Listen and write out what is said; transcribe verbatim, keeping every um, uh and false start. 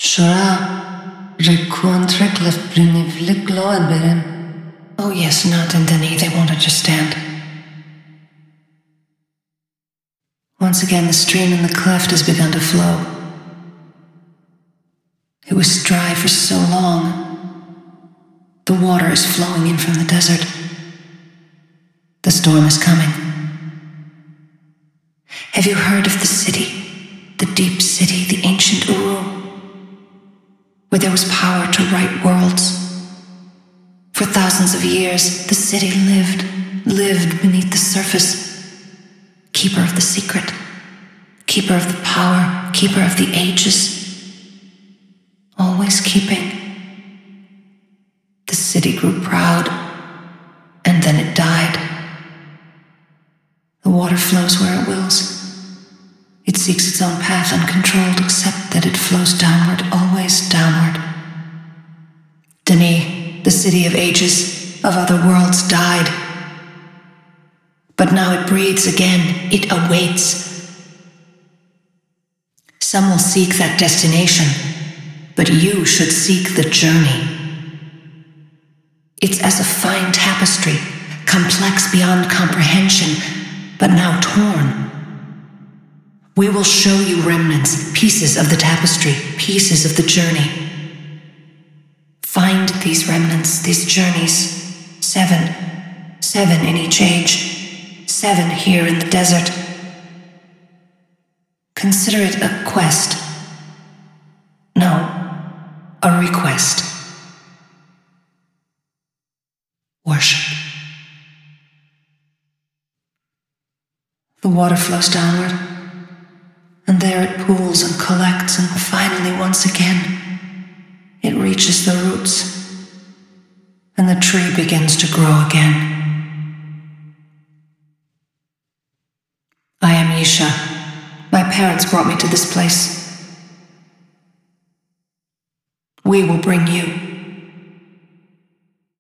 Shura, recontre clef brinivlik load berin. Oh yes, not in Denis, they won't understand. Once again, the stream in the cleft has begun to flow. It was dry for so long. The water is flowing in from the desert. The storm is coming. Have you heard of the city, the deep city, the ancient Uru, where there was power to right worlds? For thousands of years, the city lived, lived beneath the surface. Keeper of the secret, keeper of the power, keeper of the ages. Always keeping. The city grew proud, and then it died. The water flows where it wills. It seeks its own path uncontrolled, except that it flows downward, always downward. Denis, the city of ages, of other worlds, died. But now it breathes again, it awaits. Some will seek that destination, but you should seek the journey. It's as a fine tapestry, complex beyond comprehension, but now torn. We will show you remnants, pieces of the tapestry, pieces of the journey. Find these remnants, these journeys, seven, seven in each age, seven here in the desert. Consider it a quest. No, a request. Worship. The water flows downward, and there it pools and collects, and finally, once again, it reaches the roots, and the tree begins to grow again. I am Yisha. My parents brought me to this place. We will bring you.